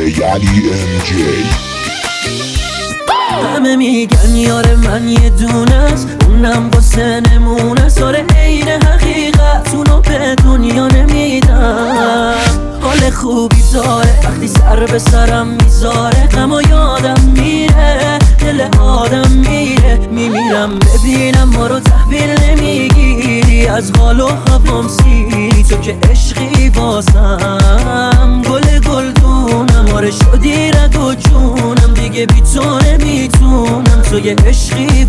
علی ام جی. همه میگن یار من یه دونه است، اونم واسه نمونه است. آره عین حقیقت اونو به دنیا نمیدم. حال خوبی داره وقتی سر به سرم میذاره، غم و یادم میره، دل آدم میره. میمیرم ببینم ما رو تحویل نمیگیری، از حال و هوام سیری. تو که عشقی واسم گل گلدونم، آره شدی رگ و جونم، دیگه بی تو نمیتونم. تو یه عشقی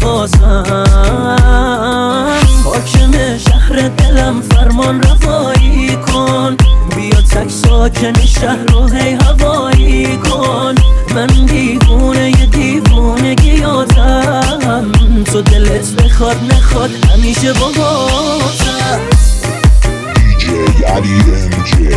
واسم حاکم شهر دلم، فرمان روایی کن. بیا تک ساکن شهر رو هی هوایی کن. من دیوونه یه دیوونگیاتم، تو دلت بخواد نخواد همیشه باهاتم. دیجی علی ام جی.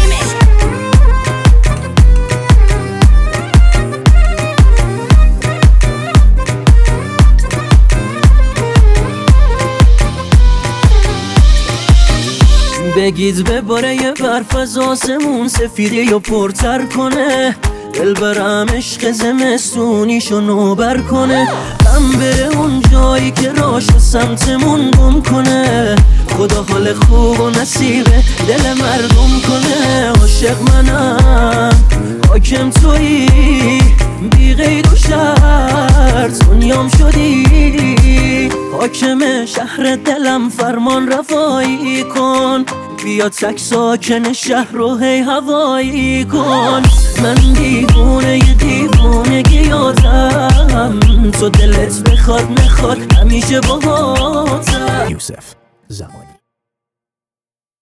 بگید بباره یه برف از آسمون، سفیدی یا پرتر کنه. دل برم عشق زمستونیشو نوبر کنه. غم بره اون جایی که راش و سمتمون گم کنه. خدا حال خوب و نصیب دل مردم کنه. عاشق منم حاکم تویی، بی قید و شرط دنیام شدی. حاکم شهر دلم فرمان روایی کن. بیا تک ساکن شهر رو هی هوایی کن. من دیوونه یه دیوونگیاتم، تو دلت بخواد نخواد همیشه باهاتم. یوسف زمانی.